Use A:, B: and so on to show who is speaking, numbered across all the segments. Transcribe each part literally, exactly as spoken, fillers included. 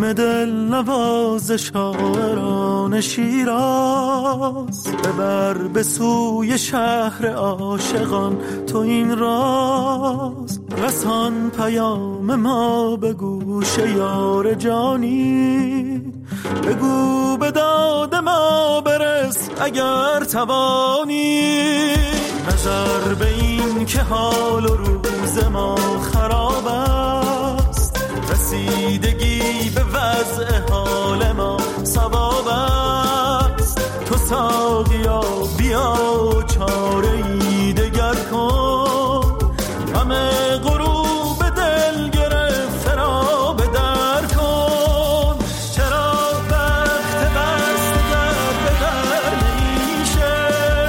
A: همه دل نواز شاعران شیراز، ببر به سوی شهر عاشقان تو این راز. رسان پیام ما به گوش یار جانی، بگو به داد ما برس اگر توانی. نظر به این که حال و روز ما خراب است، رسیدگی به وضع حال ما ثواب است. تو ساقیا بیا چاره ای دگر کن، همه غروب دل گرفته را به در کن. چرا وقت بست در به در نمیشه،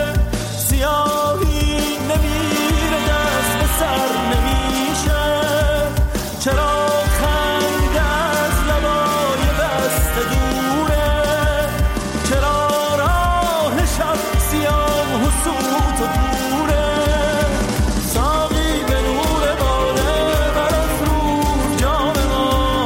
A: سیاهی نمیره دست به سر نمیشه. چرا خند از لبای بسته دوره، چرا راه شب سیاه و سوت و دوره. ساقی به نور باده برافروز جام ما،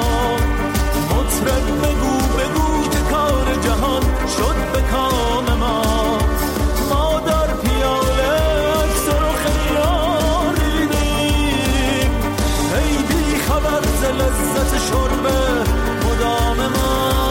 A: مطرب بگو بگو که کار جهان شد به کام ما. ما در پیاله عکس رخ یار دیدیم، ای بی خبر ز لذت شرب مدام ما.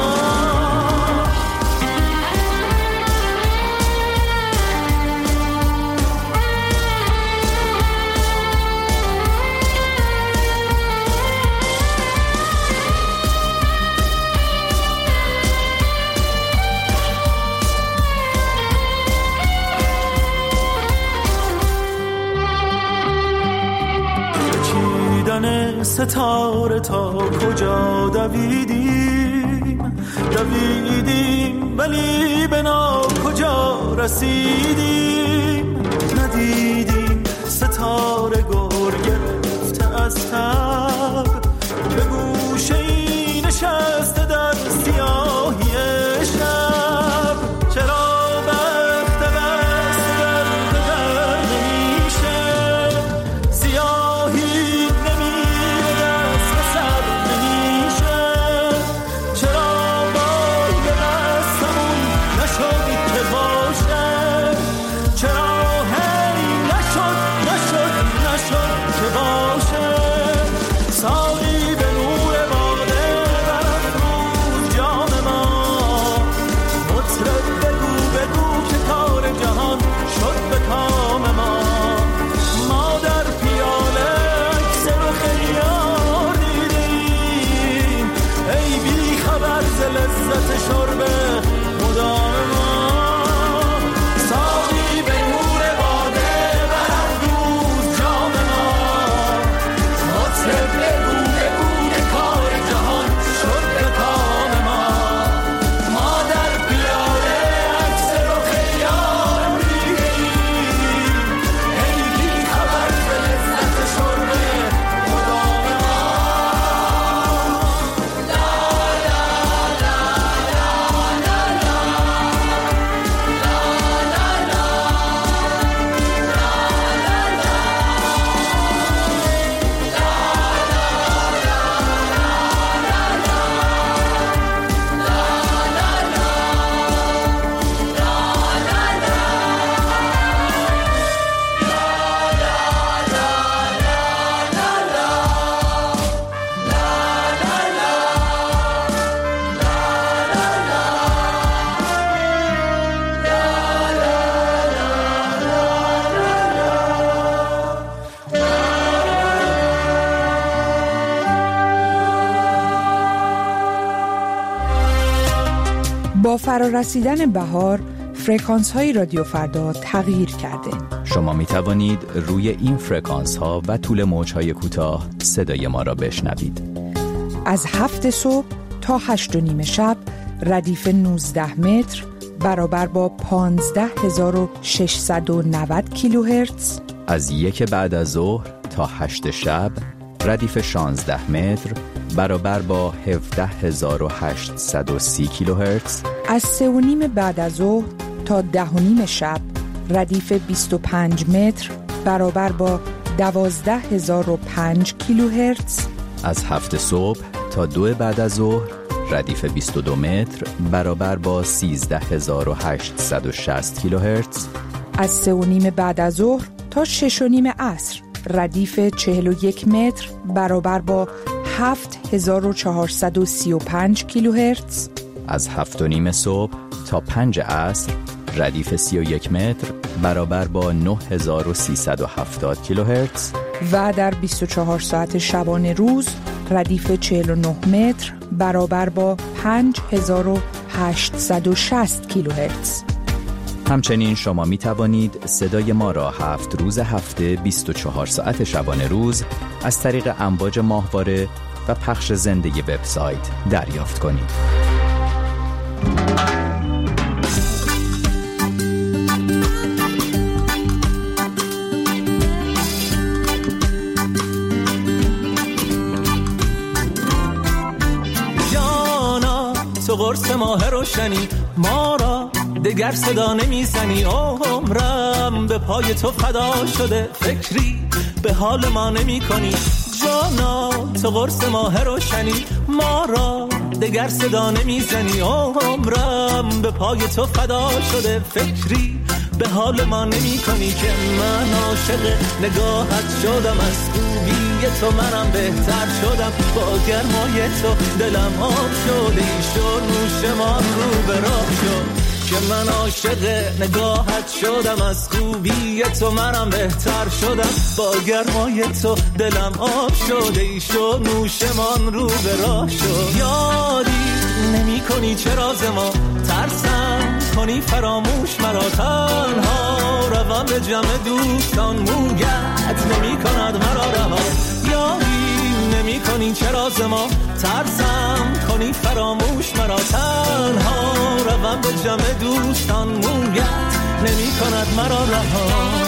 A: چیدن ستاره تا کجا دویدیم، دویدیم ولی به نا کجا رسیدیم. ندیدیم ستاره گر گرفته از تب، به گوشه ای نشسته در سیاهی شب. چرا وقت بست در به در نمیشه، سیاهی نمیره دست به سر نمیشه. چرا بای به دستمون نشد که باشه، چرا هی نشد نشد نشد که باشه. ساقی به نور باده برافروز جام ما، مطرب بگو بگو که کار جهان شد به کام ما. ما در پیاله عکس رخ یار دیدیم، ای بی خبر ز لذت شرب مدام ما. ساقی به نور باده برافروز جام ما، مطرب بگو بگو که کار جهان شد به کام ما. ما در پیاله عکس رخ یار دیدیم، ای بی خبر ز لذت شرب مدام ما.
B: با فرارسیدن بهار، فرکانس های رادیو فردا تغییر کرده.
C: شما می توانید روی این فرکانس ها و طول موج های کوتاه صدای ما را بشنوید.
B: از هفت صبح تا هشت و نیم شب ردیف نوزده متر برابر با پانزده هزار و ششصد و نود کیلوهرتز.
C: از یک بعد از ظهر تا هشت شب ردیف شانزده متر برابر با هفده هزار و هشتصد و سی کیلوهرتز.
B: از سه و نیم بعد از ظهر تا ده و نیم شب ردیف بیست و پنج متر برابر با دوازده هزار و پنج کیلوهرتز.
C: از هفت صبح تا دو بعد از ظهر ردیف بیست و دو متر برابر با سیزده هزار و هشتصد و شصت کیلوهرتز.
B: از سه و نیم بعد از ظهر تا شش و نیم عصر ردیف چهل و یک متر برابر با هفت هزار و چهارصد و سی و پنج کیلوهرتز.
C: از هفت و نیم صبح تا پنج عصر ردیف سی و یک متر برابر با نه هزار و سیصد و هفتاد کیلوهرتز.
B: و در بیست و چهار ساعت شبانه روز ردیف چهل و نه متر برابر با پنج هزار و هشتصد و شصت کیلوهرتز.
C: همچنین شما می توانید صدای ما را هفت روز هفته بیست و چهار ساعت شبانه روز از طریق امواج ماهواره و پخش زنده وبسایت دریافت کنید.
A: تو قرص ماه روشنی ما را دگر صدا نمیزنی، عمرم به پای تو فدا شده، فکری به حال ما نمی کنی. جانا تو قرص ماه روشنی ما را دگر صدا نمیزنی، عمرم به پای تو فدا شده، فکری به حال ما نمی کنی. که من عاشق نگاهت شدم، از خوبی تو منم بهتر شدم، با گرمای تو دلم آب شده، ایشو نوشمان رو به راه شد. که من عاشق نگاهت شدم، از خوبی تو منم بهتر شدم، با گرمای تو دلم آب شده، ایشو نوشمان رو به راه شد. یادی نمی کنی چه راز ما، ترسم کنی فراموش مرا، تنها روم به جمع دوستان، مویت نمی کند مرا رها. یادی نمی کنی چه راز ما، ترسم کنی فراموش مرا، تنها روم به جمع دوستان، مویت نمی کند مرا رها.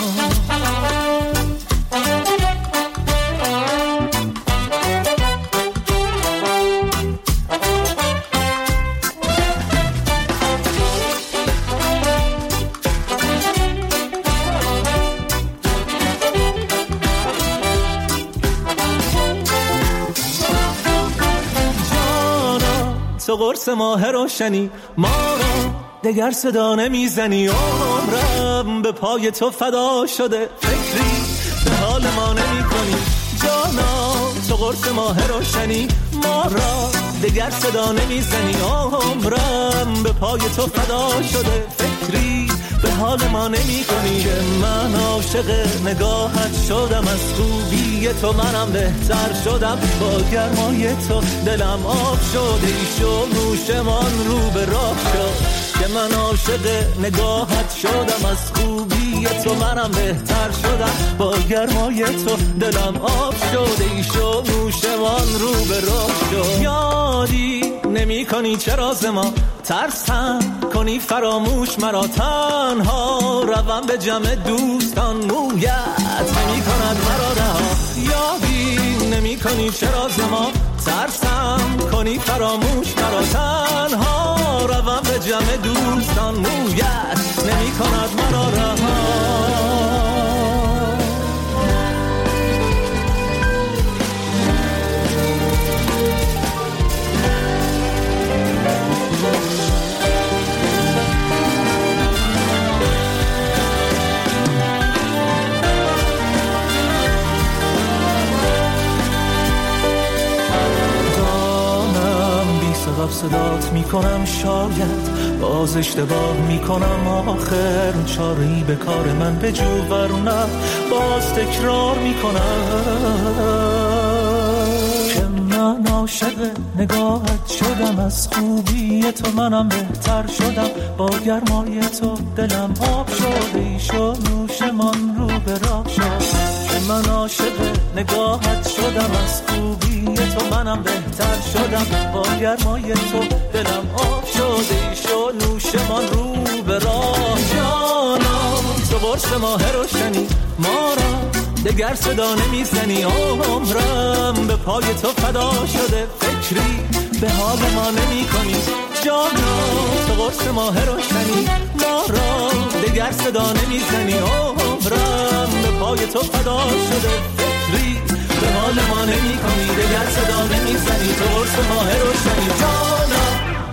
A: تو قرص ماه روشنی ما را دگر صدا نمیزنی، عمرم به پای تو فدا شده، فکری به حال ما نمی کنی. جانا تو قرص ماه روشنی ما را دگر صدا نمیزنی، عمرم به پای تو فدا شده، فکری به حال ما نمی کنی. که من عاشق نگاهت شدم، از خوبی تو منم بهتر شدم، با گرمای تو دلم آب شده، ایشو نوشمان رو به راه شد. که من عاشق نگاهت شدم، از خوبی تو منم بهتر شدم، با گرمای تو دلم آب شده، ایشو نوشمان رو به راه شد. یادی نمی کنی چه راز ما، ترسم کنی فراموش مرا، تنها روم به جمع دوستان، مویت نمی کند مرا رها. یادی نمی کنی چه راز ما، ترسم کنی فراموش مرا، تنها روم به جمع دوستان، مویت نمی کند مرا رها. سبب صدات میکنم، شاید باز اشتباه میکنم، آخر چاری به کار من بجو ورنه باز تکرار میکنم. که من عاشق نگاهت شدم، از خوبی تو منم بهتر شدم، با گرمای تو دلم آب شده، ایشو نوشمان رو به راه شد. من عاشق نگاهت شدم، از خوبی تو منم بهتر شدم، با گرمای تو دلم آب شده، ایشو نوشمان رو به راه. جانا تو قرص ماه روشنی ما را دگر صدا نمیزنی، عمرم به پای تو فدا شده، فکری به حال ما نمی کنی. جانا تو قرص ماه روشنی ما را دگر صدا نمیزنی، عمرم به پای تو فدا شده، فکری به دنبال ما نمی کنی دگر صدا نمی زنی تو عرص ماه روشنی جانا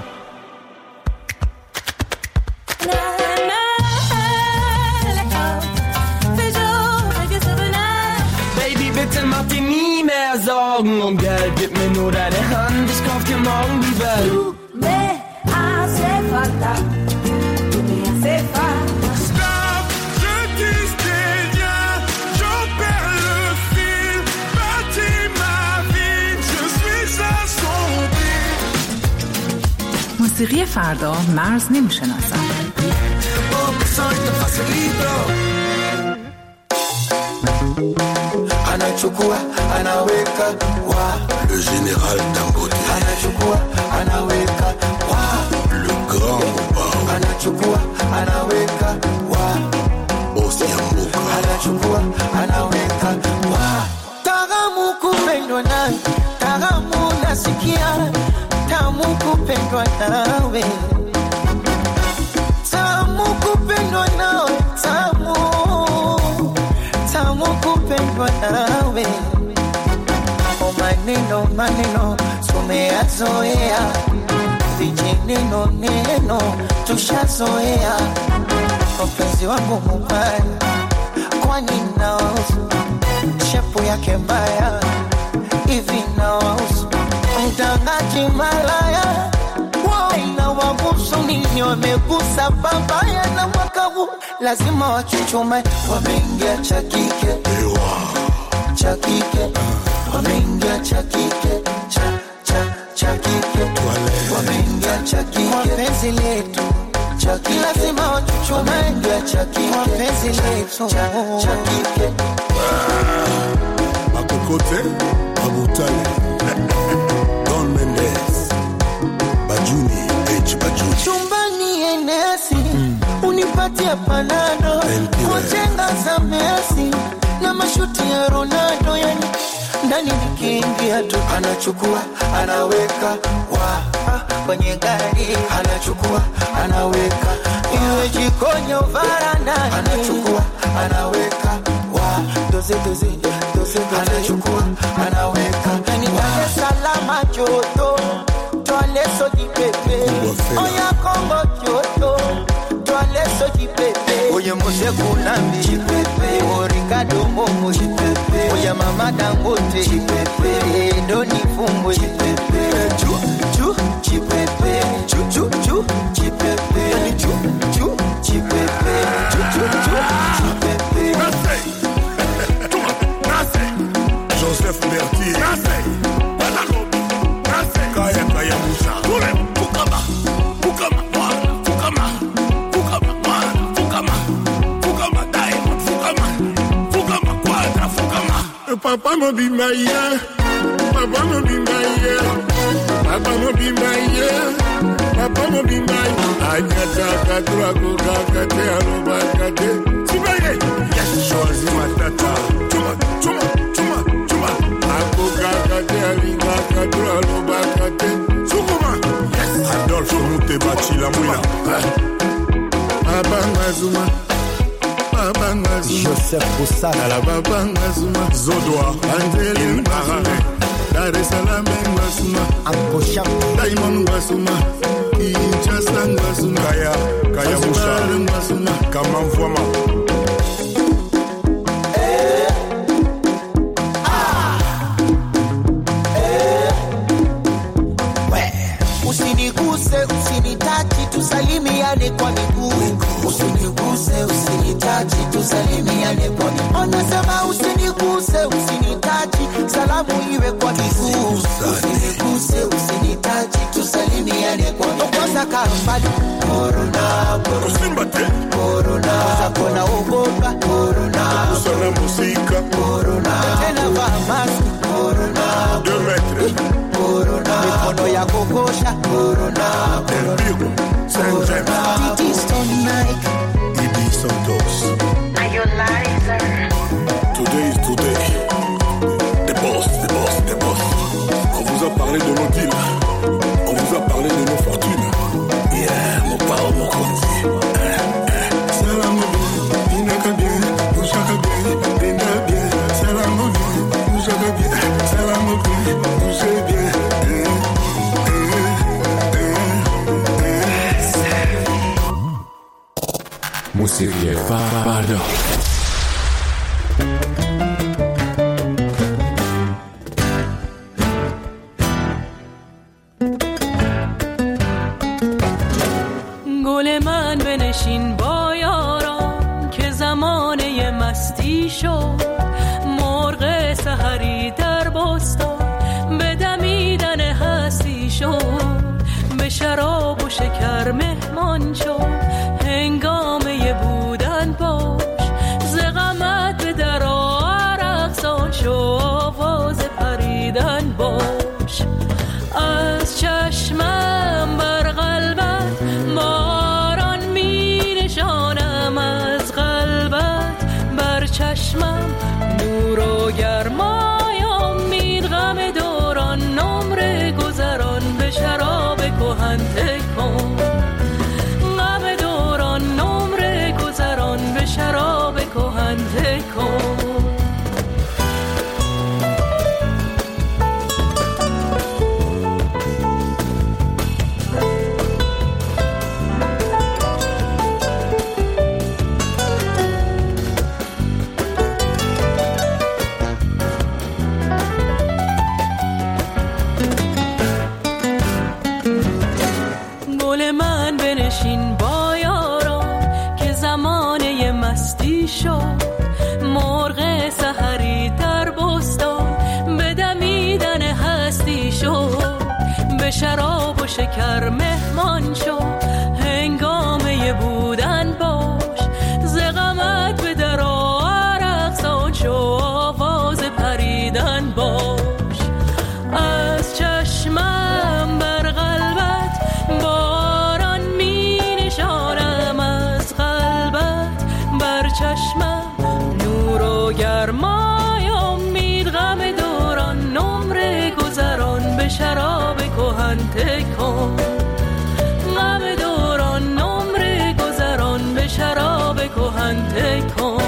A: Bitte mach dir nie mehr Sorgen um Geld, gib mir nur deine Hand, ich kauf dir morgen die Welt.
D: Du me hace falta, du me hace falta.
E: Stop, je dis rien, j'en perds le fil, bâtis ma vie, je suis assombri.
B: موسیقی فردا مرز نمیشناسم.
A: Anachukua, anaweka wa
E: Le général Dangote,
A: anachukua, anaweka wa
E: le grand Bao,
A: anachukua, anaweka wa
E: Boss Yamboka,
A: anachukua, anaweka wa
F: Taramu kupendwa nawe, taramu nasikia, tamu kupendwa nawe, tamu kupendwa nawe, tamu, tamu kupendwa nawe. O maneno maneno tumeyazoea, vijineno neno tushazoea, mpenzi wangu mubaya, kwani naosu shepu yake mbaya hivi naosu mtangaji malaya na wabusu nini wamegusa babaya na mwaka huu lazima wachuchume wameingia cha kike cha kike wameingia cha kike cha cha cha kike wameingia cha kike wapenzi letu cha kike lazima wachuchume wameingia cha kike wapenzi letu cha cha kike
E: Makokote, Abutale, Don Mendes, Bajuni, H. Bajuni.
F: Chumbani enesi, mm. unipatia panado, kujenga za Messi, na mashuti ya Ronaldo, yani ndani nikiingia tu
A: anachukua, anaweka wa
F: kwenye gari,
A: anachukua, anaweka
F: iwe jikoni au varandani,
A: anachukua, anaweka wa
F: doze doze doze
A: anachukua, anaweka
F: yani Dar es Salaam joto, toale soji pepe, oya Kongo joto, toale soji pepe, oye Mose Kunambi
A: jipepe,
F: o Ricardo Momo
A: jipepe,
F: oya Mama Dangote
A: jipepe,
F: Doni Fumbo
A: jipepe,
F: chu chu
A: jipepe,
F: chu chu chu
A: jipepe,
F: yani chu chu
A: jipepe,
F: chu chu chu
A: jipepe.
E: Joseph Berthier, Kaya Kaya Moussa, Fukama, Fukama, Fukama, Fukama, Fukama, Fukama, Diamond, Fukama, Fukama, Quadra, Fukama. Papa mo be my year, Papa mo be my year, Papa mo be my year, Papa mo be my. Anyata katrago kakate aroba kate, sibaye. Yes, choisi matata, chuma, chuma, chuma, chuma. Ako kakate aringa katralo bakate, sukuma. Yes, Adolphe Moutebachi la mouina. Abanga zuma, abanga zuma.
G: Joseph Boussana
E: la babanga zuma. Zodoa, Angeli Marare. Dar es Salaam Ngwasuma,
G: Uncle Sham,
E: Diamond Ngwasuma, Kinshasa Ngwasuma, Kaya, Kaya Moussa Ngwasuma, Kamamfwama.
F: Usiniguse, usinitachi, tusalimiane kwa miguu.
A: Usiniguse, usinitachi, tusalimiane kwa miguu.
F: Anasema usiniguse, usinitachi, salamu iwe kwa miguu.
A: Usiniguse, usinitachi, tusalimiane kwa miguu.
F: Kwanza kambali,
A: corona,
E: Usimbate,
A: corona,
F: kona ugoga,
A: corona,
E: usana musika,
A: corona,
F: tena vaa maski,
A: corona,
E: deux mètres,
A: corona,
F: mikono ya kokosha,
A: corona,
E: Elviro, Saint James,
F: Titi Stone Nike,
E: Ibi Santos. Today is today. The boss, the boss, the boss. On vous a parlé de nos deals. On vous a parlé de nos fortunes. Yeah, mon pao, mon conti.
G: موسیقی فردا.
H: گل من بنشین با یاران که زمانه مستی شد، مرغ سحری در بستان به دمیدن هستی شد، به شراب و شکر مهمان شد، هنگامه بودن باش، ز غمت به در عرقسان شو، آواز پریدن باش. از چشمم بر قلبت باران می نشانم، از قلبت بر چشمم نور و گرمای امید، غم دوران نمره گذران به شراب کهن تکن، غم دوران نمره گذران به شراب کهن تکن. مرغ سحری در بستان به دمیدن هستی شد، به شراب و شکر مهمان شد، هنگامه بودن باش، ز غمت به در عرقسان شو، آواز پریدن باش. از چشمم بر قلبت باران می نشانم، از قلبت بر چشمم نور و گرمای امید، غم دوران نمره گذران به شراب کهن تکن، غم دوران نمره گذران به شراب کهن تکن.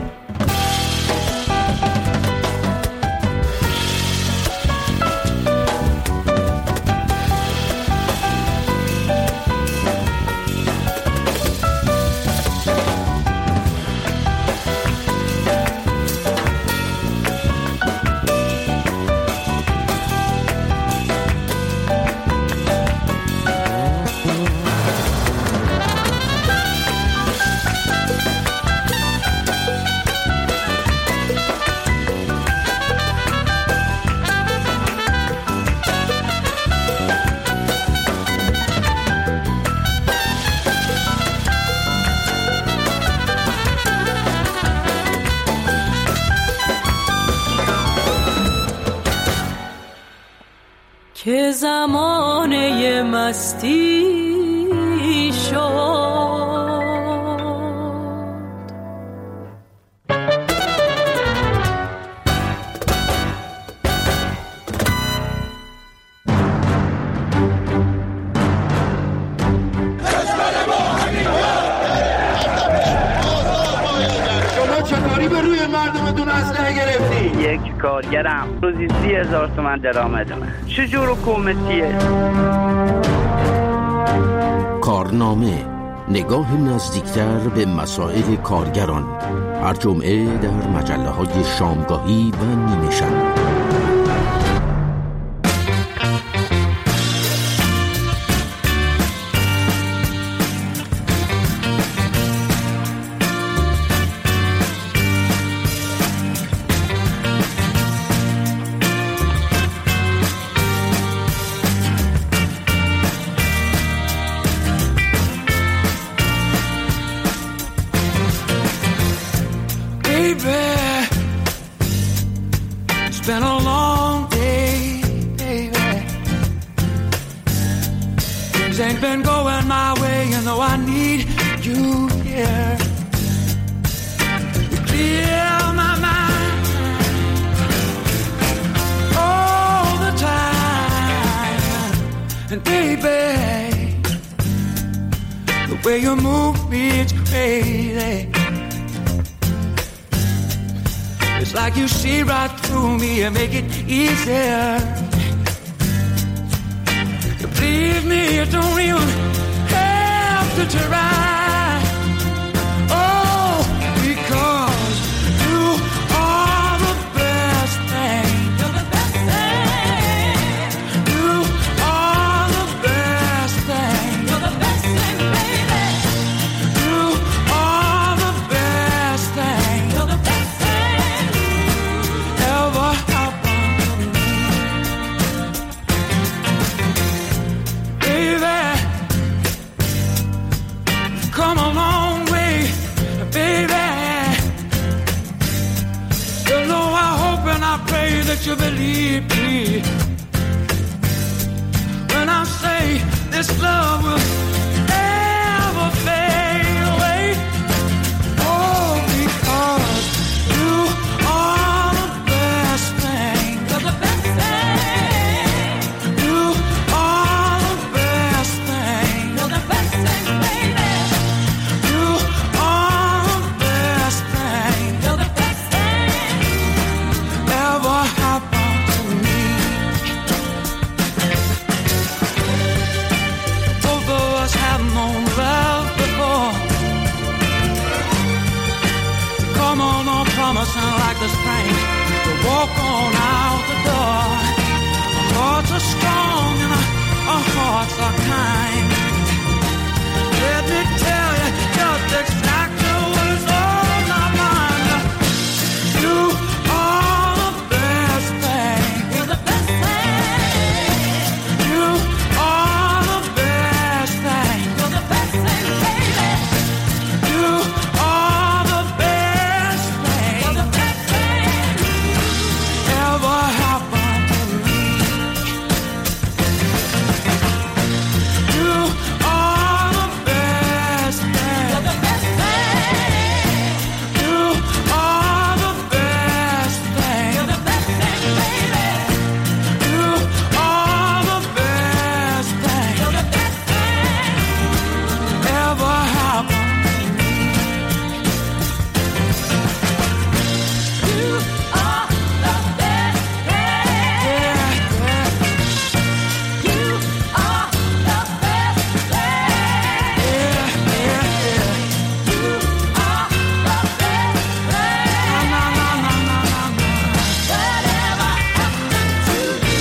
H: که زمانه مستی شد.
I: شما چطوری به روی مردمتون اسلحه گرفتی؟
J: یک کارگرم روزی سی هزار تومن درآمد من. چجور حکومتیه؟
K: کارنامه، نگاه نزدیکتر به مسائل کارگران، هر جمعه در مجله های شامگاهی و نیمه شب.
A: Been a long day, baby. Things ain't been going my way, and though I need you here, you clear my mind all the time. And baby, the way you move me, it's crazy. It's like you see right through me and make it easier. You believe me, you don't even have to try. that you believe me when I say this love will never fade away. Oh, because you are the best thing. You're the best thing. You are the best thing. You're the best thing, baby. You are the best thing. You're the best thing ever happened to me. Both of us have known love before. Come on, no promising like the spring to walk on out the door. Our hearts are strong and our, our hearts are kind. Let me tell you just exactly what's on my mind. You are the best thing. You're the best thing. You are the best thing. You're the best thing, baby. You are the best thing. You're the best thing ever happened to me. You are the best thing. You're the best thing. You are the best thing. You're the best thing, baby. You are the best thing. You're the best thing ever happened to me. You are the best thing. Yeah, yeah. You are the best thing. Yeah, yeah, yeah. You are the best thing. Na, na, na, na, na, na. Whatever happened to me.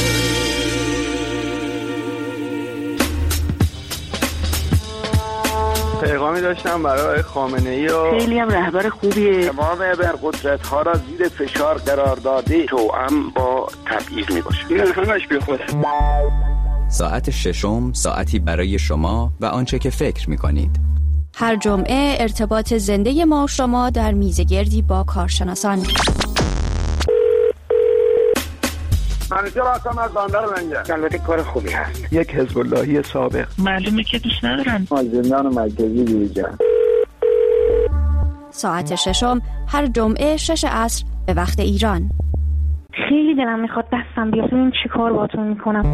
I: پیغامی داشتم برای خامنه‌ای و
L: خیلی هم رهبر خوبیه.
I: تمام ابرقدرت‌ها را زیر فشار قرار داده توأم با تبعیض میباشه. این همش بیخوده.
C: ساعت ششم ساعتی برای شما و آنچه که فکر می‌کنید.
M: هر جمعه ارتباط زنده ما و شما در میزگردی با کارشناسان.
I: منیجر هستم از بندر منجر. البته کار خوبی هست. یک حزب اللهی سابق.
L: معلومه که دوست ندارن.
I: از زندان مرکزی بیرون.
M: ساعت ششم هر جمعه شش عصر به وقت ایران.
L: خیلی دلم میخواد دستم بیاد ببین چی کار باهاتون میکنم.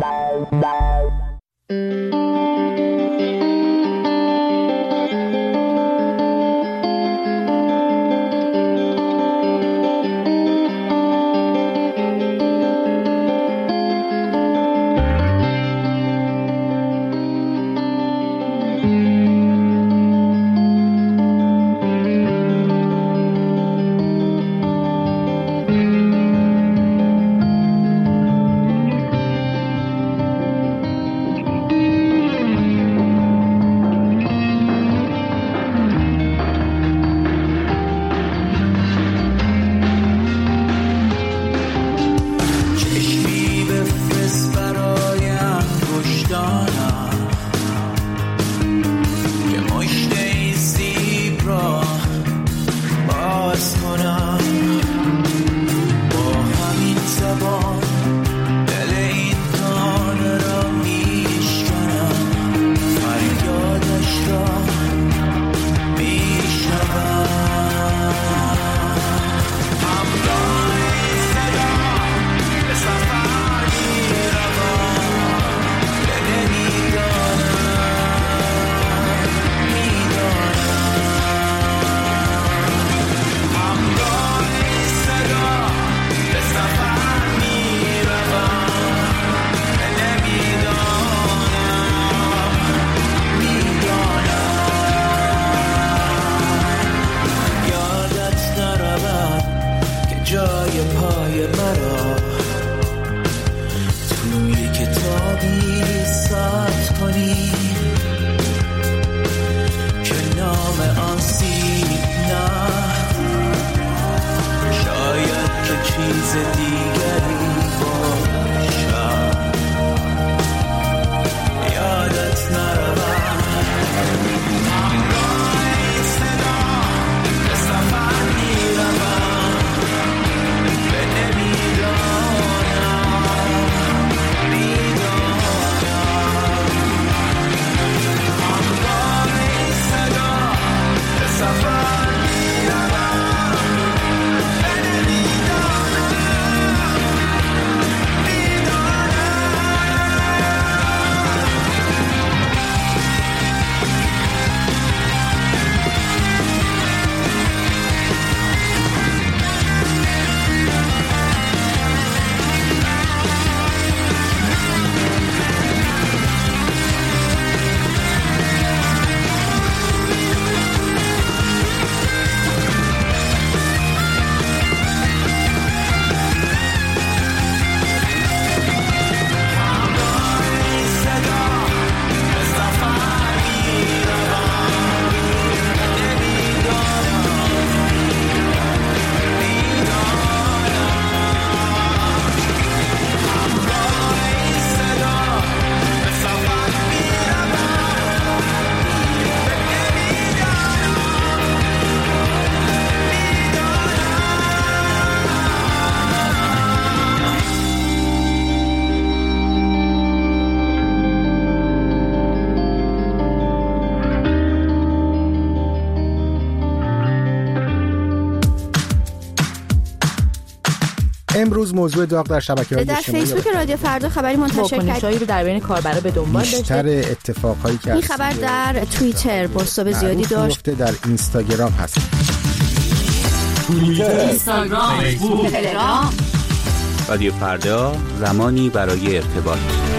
N: امروز موضوع داغ در شبکه‌های
M: در
N: اجتماعی
M: فیسبوک رادیو فردا خبری منتشر کرد.
O: واکنش‌هایی رو در بین کاربرا به دنبال داشته.
N: بیشتر اتفاقایی که
M: این خبر در توییتر بازتاب زیادی داشت.
N: در اینستاگرام هست.
A: توییتر، اینستاگرام، فیسبوک، تلگرام.
P: رادیو فردا، زمانی برای ارتباط.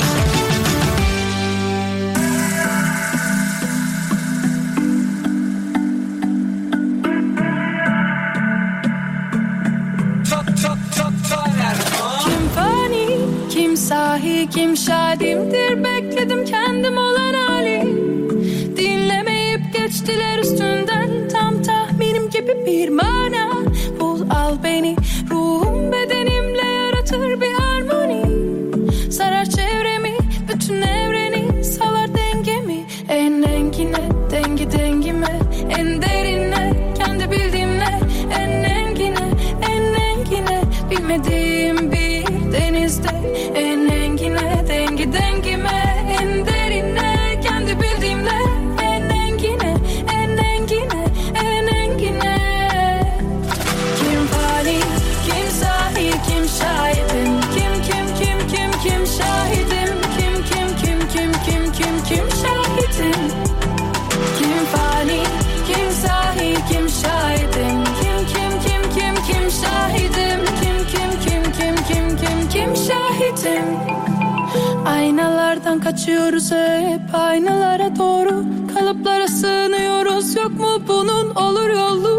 H: Sahi kim şadimdir bekledim kendim olan hali. Dinlemeyip geçtiler üstünden tam tahminim gibi bir mana. Bul al beni ruhum bedenimle yaratır bir harmoni. Sarar çevremi bütün evreni salar dengemi. En engine dengi dengime en derine kendi bildiğimle. En engine en engine bilmediğim bir denizde. En engine dengi dengime en derine kendi bildiğimle. En engine en engine en engine. Kim fani kim sahi kim şahidim. Kim kim kim kim kim şahidim. Kim kim kim kim kim kim kim şahidim. Kim fani kim sahi kim şahidim. Kim kim kim kim kim şahidim. Kim kim kim kim kim kim kim şahidim. Aynalardan kaçıyoruz hep aynalara doğru. Kalıplara sığınıyoruz yok mu bunun olur yolu.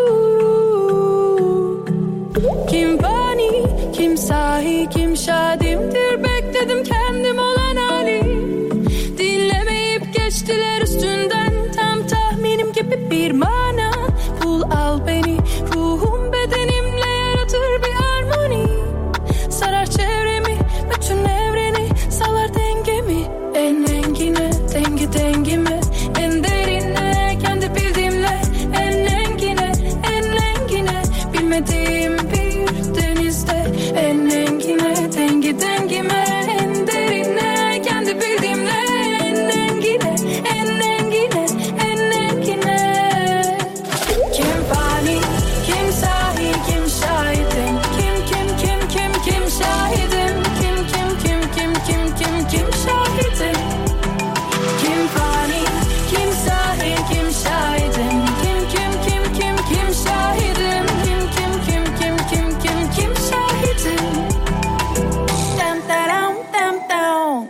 H: Kim fani kim sahi kim şadimdir bekledim kendim olan hali. Dinlemeyip geçtiler üstünden tam tahminim gibi bir mana. Bul al beni ruhum bedenimle yaratır bir harmoni. Sarar çevremi bütün evreni salar dengemi. En engine dengi dengime en derine kendi bildiğimle. En engine en engine bilmediğim bir denizde. En engine dengi dengime en derine kendi bildiğimle. En engine en engine en engine. Kim fani kim sahi kim şahidim. Kim kim kim kim kim şahidim. Kim kim kim kim kim kim kim şahidim. Kim fani kim sahi kim şahidim. Kim kim kim kim kim şahidim. Kim kim kim kim kim kim kim şahidim. Dam dam dam dam.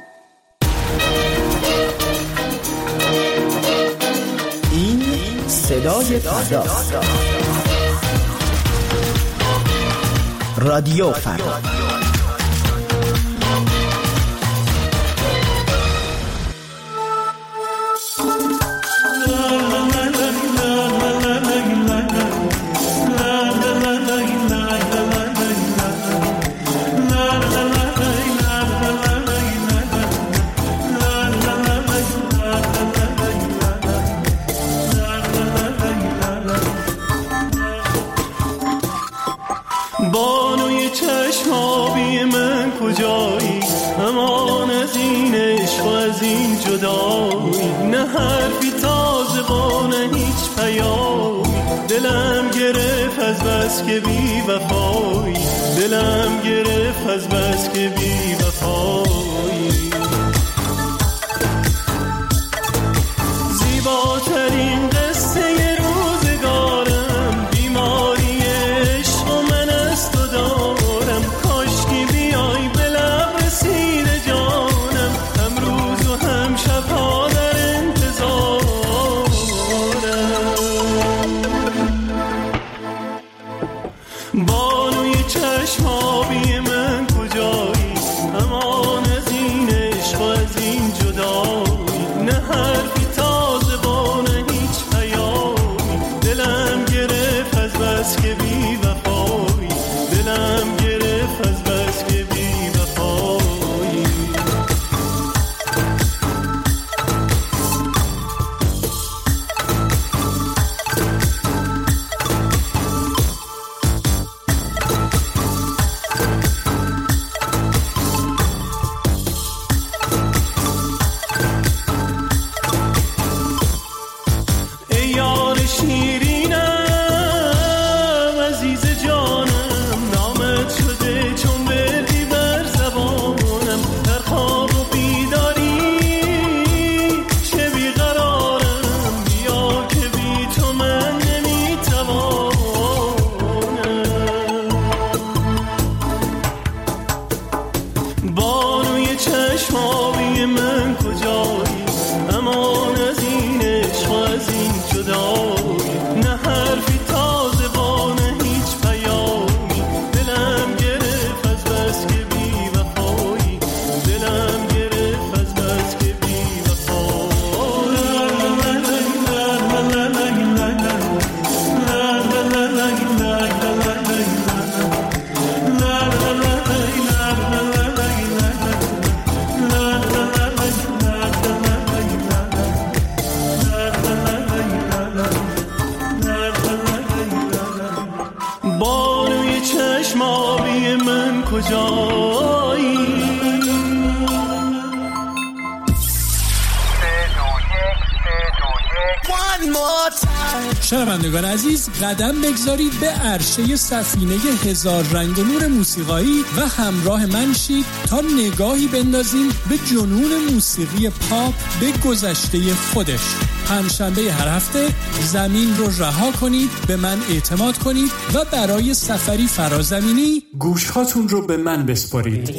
Q: این صدای فردا، رادیو فردا.
A: بانوی چشم آبی من کجایی؟ امان از این عشق و از این جدایی. نه حرفی تازه با نه هیچ پیامی. دلم گرفت از بس که بی وفایی. دلم گرفت از بس که بی وفایی. زیباترین قصه روزگارم بیماری عشق و من از تو دارم. کاشکی بیای به لب رسیده جانم. هم روز و هم شبها در انتظارم. بانوی چشم آبی من کجایی؟ امان از این کجایی.
R: شنوندگان عزیز، قدم بگذارید به عرشه سفینه هزار رنگ و نور موسیقایی و همراه من شید تا نگاهی بندازیم به جنون موسیقی پاپ به گذشته خودش. پنجشنبه هر هفته زمین رو رها کنید، به من اعتماد کنید و برای سفری فرازمینی گوشهاتون رو به من بسپارید.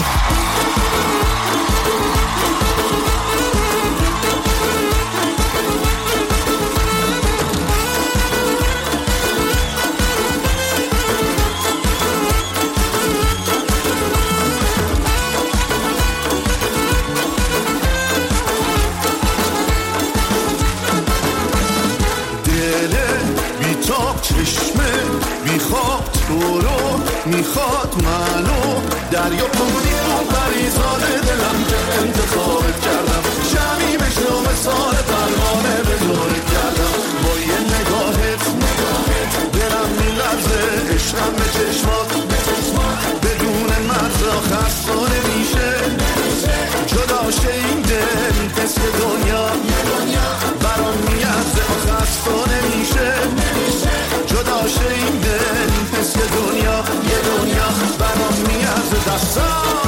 A: میخواد منو دریا بودی اون پریزاد دلم که انتخابت کردم، شمی بشو مثال پروانه به دورت کردم. با یه نگاهت دلم میلرزه، عشقم به چشمات بدون مرزا خستانه میشه. جدا شه این دل مثل دنیا برام میارزه و خستانه میشه. جدا شه این دل مثل دنیا، یه دنیا برام میارزه دستان.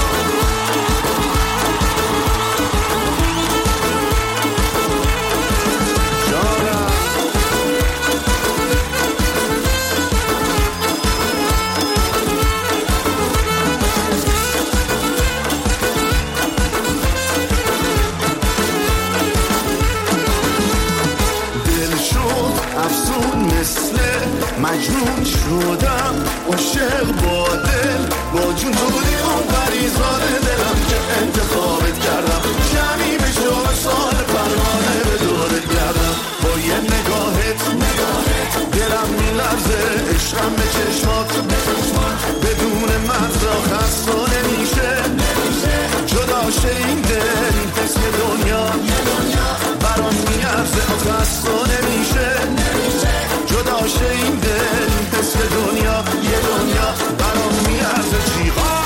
A: مجنون شدم عاشق با دل، با جون تو بودی اون پریزاد دلم که انتخابت کردم، شمی به شو سال پروانه به دورت گردم. با یه نگاهت دلم میلرزه، عشقم به چشمات بدون مرزا خستانه میشه. جدا شه این دل مثل دنیا برام میارزه و خستانه میشه. جدا شه این دل مثل دنیا، یه دنیا برام میارزه جیغان.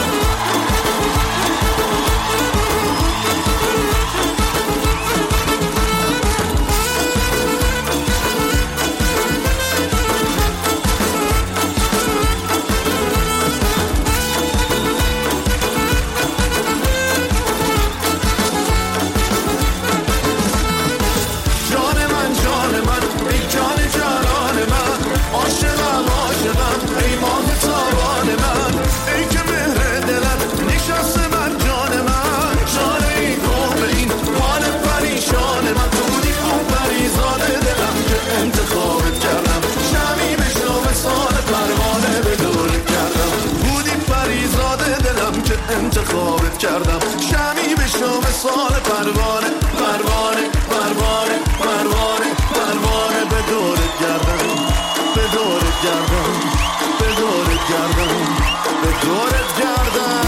A: انتخابت کردم، شمی به شام سال پروانه پروانه پروانه پروانه پروانه به دورت گردم، به دورت گردم، به دورت گردم، به دورت گردم.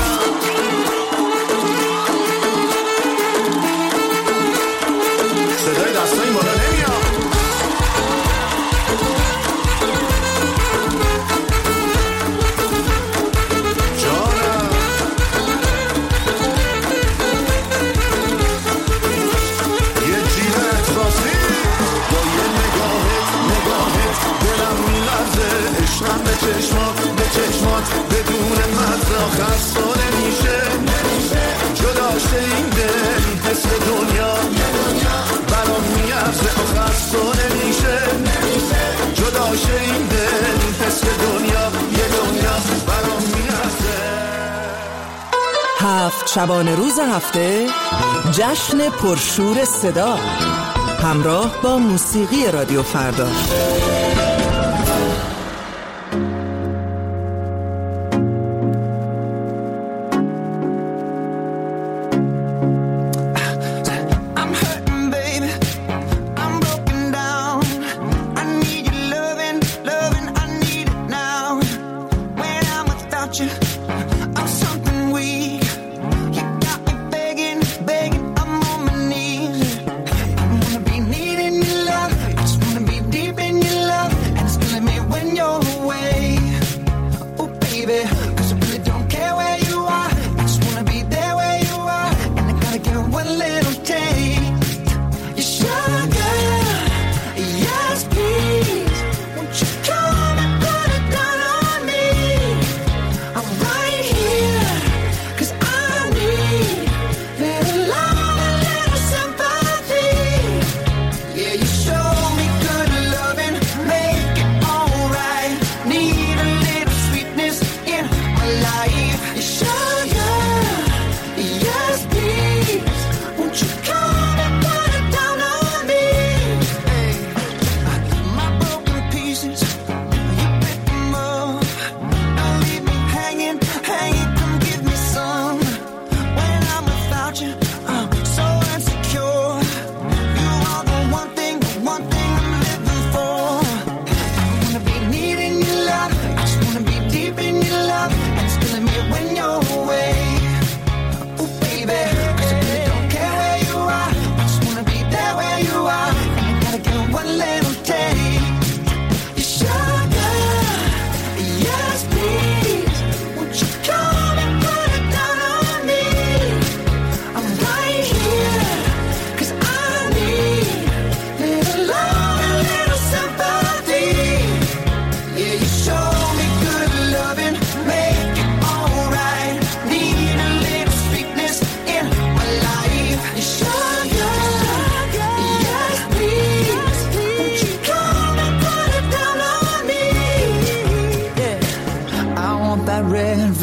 A: صدای دستای بالا نمیاد. عشقم به چشمات به چشمات بدون مرزا خستانه میشه. جدا شه این دل مثل دنیا برام میارزه و خستانه میشه. جدا شه این دل مثل دنیا، یه دنیا برام میارزه.
Q: هفت شبانه روز هفته جشن پرشور صدا همراه با موسیقی رادیو فردا.
F: Deep in your love,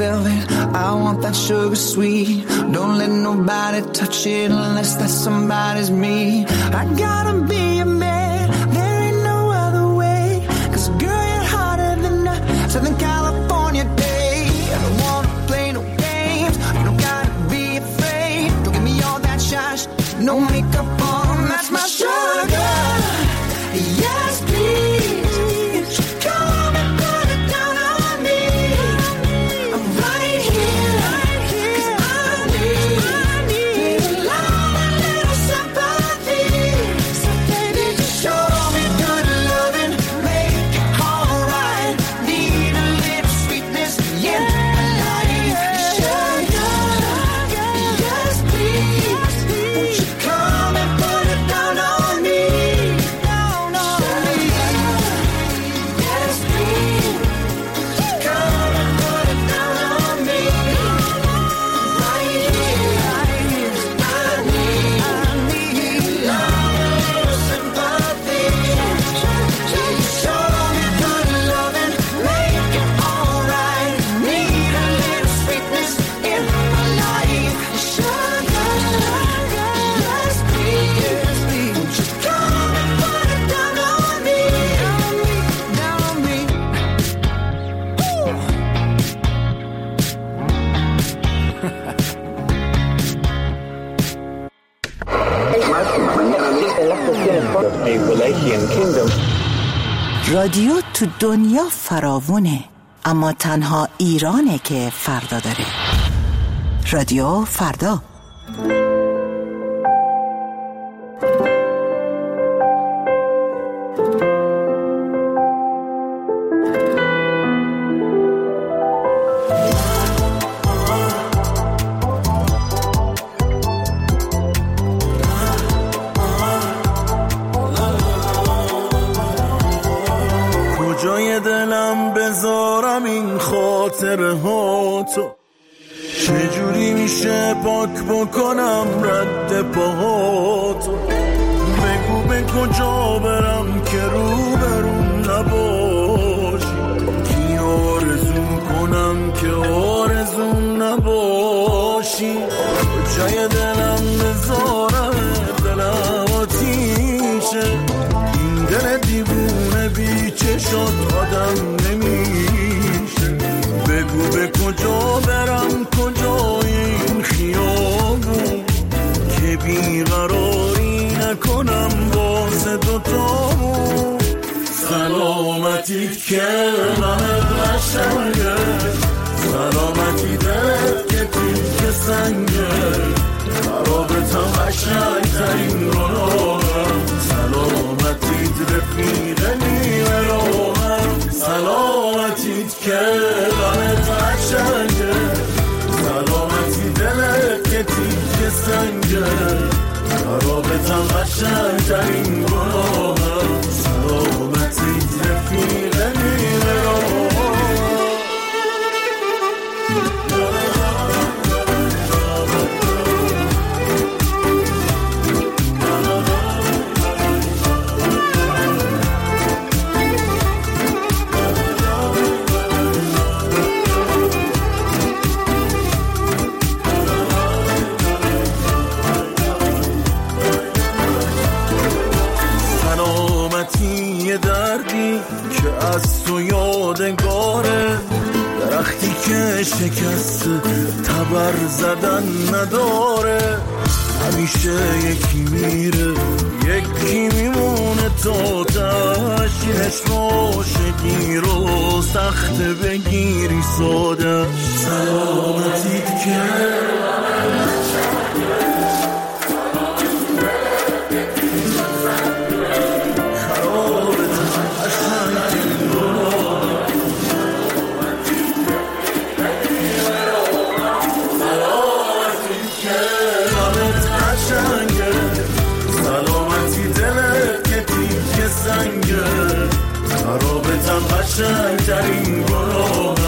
A: velvet, I want that sugar sweet. Don't let nobody touch it unless that somebody's me. I gotta be a man, there ain't no other way. Cause girl, you're hotter than a Southern California day. I don't wanna play no games, you don't gotta be afraid. Don't give me all that shy sh- no makeup on, that's my sugar. Yes, please. Come and put it down on me. I'm right here, cause I need, I need a lot, a little sympathy. So baby, just show me good loving, make it alright. Need a little sweetness in my life. Sugar, yes please. Won't you come and put it down on me? Down on me. Yes please. Come and put it down on me. Right here, right here. I need, I need love, a little sympathy. Show me good loving, make it alright. Need a little sweetness in my life. Sugar, yes please. Won't you come and put it down on me? Down on me, down on me.
S: رادیو تو دنیا فراوونه، اما تنها ایرانه که فردا داره. رادیو فردا.
E: کجای دلم بذارم این خاطره ها تو، چجوری میشه پاک بکنم رد پاهاتو؟ بگو به کجا برم که رو برون نباشی، کی آرزو کنم که آرزو نباشی. کجای دلم بذارم دلم آتیشه، این دل دیوونه بی چشات آدم نمیشه. بگو به کجا برم کجای این خیابون، که بیقراری نکنم واسه دوتامون. سلامتیت که غمت قشنگه، سلامتی دلت که تیک سنگه، رابطم قشنگترین گناهم. سلامتیت رفیق نیمه راهم، سلامتیت که غمت قشنگه، سلامتی دلت که تیک سنگه، رابطم قشنگترین گناهم. سلامتیت رفیق نیمه راهم. یه دردی که از تو یادگاره، درختی که شکست تبر زدن نداره. همیشه یکی میره یکی میمونه تا تشینش عاشقی رو سخت بگیری ساده. سلامتیت که قشنگترین گناه